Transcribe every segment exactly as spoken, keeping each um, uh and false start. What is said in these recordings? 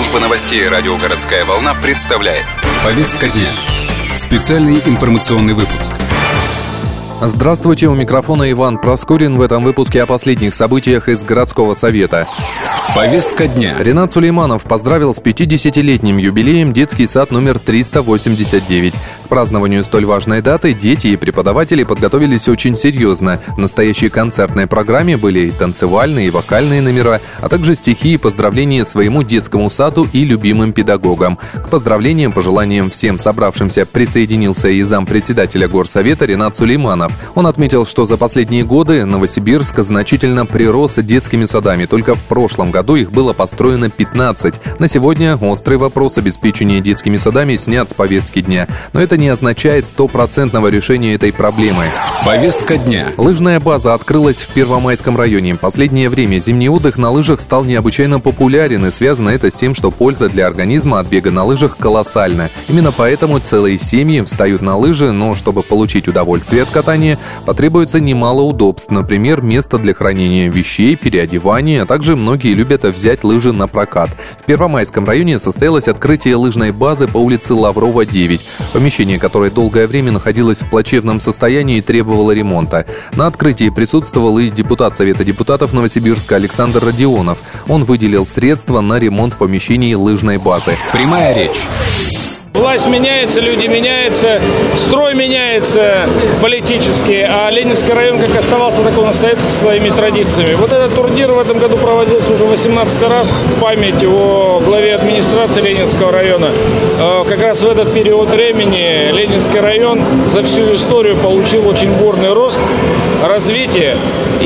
Служба новостей радио «Городская волна» представляет. Повестка дня. Специальный информационный выпуск. Здравствуйте, у микрофона Иван Проскурин. В этом выпуске о последних событиях из городского совета. Повестка дня. Ринат Сулейманов поздравил с пятидесятилетним юбилеем детский сад номер триста восемьдесят девять. К празднованию столь важной даты дети и преподаватели подготовились очень серьезно. В настоящей концертной программе были и танцевальные, и вокальные номера, а также стихи и поздравления своему детскому саду и любимым педагогам. К поздравлениям, пожеланиям всем собравшимся присоединился и зампредседателя горсовета Ринат Сулейманов. Он отметил, что за последние годы Новосибирск значительно прирос детскими садами. Только в прошлом году их было построено пятнадцать. На сегодня острый вопрос обеспечения детскими садами снят с повестки дня. Но это не означает стопроцентного решения этой проблемы. Повестка дня. Лыжная база открылась в Первомайском районе. В последнее время зимний отдых на лыжах стал необычайно популярен, и связано это с тем, что польза для организма от бега на лыжах колоссальна. Именно поэтому целые семьи встают на лыжи, но чтобы получить удовольствие от катания, потребуется немало удобств. Например, место для хранения вещей, переодевания, а также многие любят взять лыжи на прокат. В Первомайском районе состоялось открытие лыжной базы по улице Лаврова, девять. Помещение, которое долгое время находилось в плачевном состоянии и требовало ремонта. На открытии присутствовал и депутат Совета депутатов Новосибирска Александр Родионов. Он выделил средства на ремонт помещений лыжной базы. Прямая речь. Власть меняется, люди меняются, строй меняется политический, а Ленинский район как оставался, так он остается со своими традициями. Вот этот турнир в этом году проводился уже восемнадцатый раз в память о главе администрации Ленинского района. Как раз в этот период времени Ленинский район за всю историю получил очень бурный рост, развитие.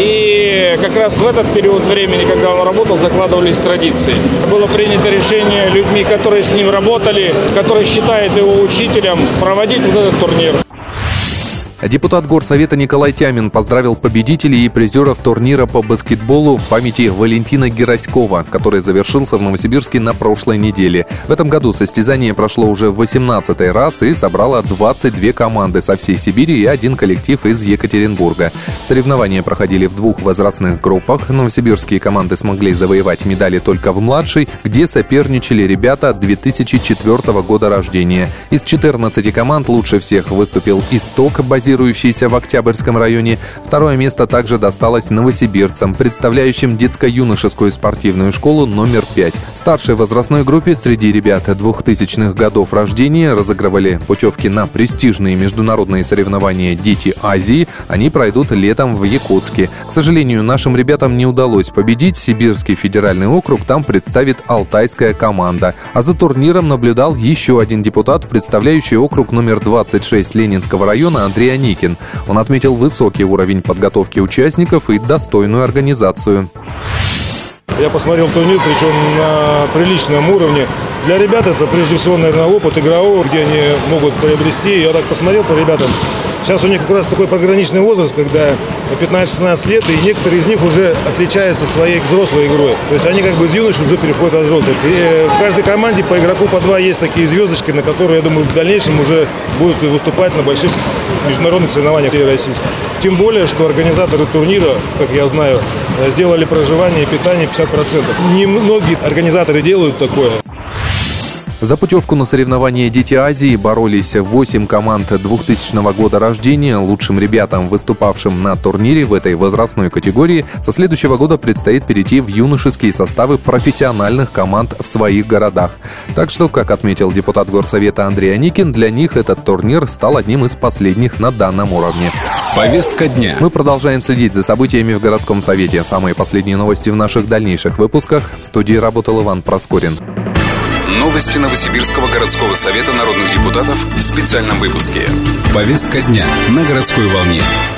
И как раз в этот период времени, когда он работал, закладывались традиции. Было принято решение людьми, которые с ним работали, которые считает его учителем, проводить вот этот турнир. Депутат горсовета Николай Тямин поздравил победителей и призеров турнира по баскетболу в памяти Валентина Гераськова, который завершился в Новосибирске на прошлой неделе. В этом году состязание прошло уже в восемнадцатый раз и собрало двадцать две команды со всей Сибири и один коллектив из Екатеринбурга. Соревнования проходили в двух возрастных группах. Новосибирские команды смогли завоевать медали только в младшей, где соперничали ребята две тысячи четвёртого года рождения. Из четырнадцати команд лучше всех выступил «Исток», базирующийся в Октябрьском районе. Второе место также досталось новосибирцам, представляющим детско-юношескую спортивную школу номер пять. В старшей возрастной группе среди ребят двухтысячных годов рождения разыгрывали путевки на престижные международные соревнования «Дети Азии». Они пройдут летом в Якутске. К сожалению, нашим ребятам не удалось победить. Сибирский федеральный округ там представит алтайская команда. А за турниром наблюдал еще один депутат, представляющий округ номер двадцать шесть Ленинского района, Андрей Никин. Он отметил высокий уровень подготовки участников и достойную организацию. Я посмотрел турнир, причем на приличном уровне. Для ребят это прежде всего, наверное, опыт игрового, где они могут приобрести. Я так посмотрел по ребятам. Сейчас у них как раз такой пограничный возраст, когда пятнадцать-шестнадцать лет, и некоторые из них уже отличаются своей взрослой игрой. То есть они как бы из юношей уже переходят от взрослых. И в каждой команде по игроку по два есть такие звездочки, на которые, я думаю, в дальнейшем уже будут выступать на больших международных соревнованиях российских. Тем более, что организаторы турнира, как я знаю, сделали проживание и питание пятьдесят процентов. Немногие организаторы делают такое. За путевку на соревнования «Дети Азии» боролись восемь команд двухтысячного года рождения. Лучшим ребятам, выступавшим на турнире в этой возрастной категории, со следующего года предстоит перейти в юношеские составы профессиональных команд в своих городах. Так что, как отметил депутат горсовета Андрей Аникин, для них этот турнир стал одним из последних на данном уровне. Повестка дня. Мы продолжаем следить за событиями в городском совете. Самые последние новости в наших дальнейших выпусках. В студии работал Иван Проскурин. Новости Новосибирского городского совета народных депутатов в специальном выпуске. Повестка дня на городской волне.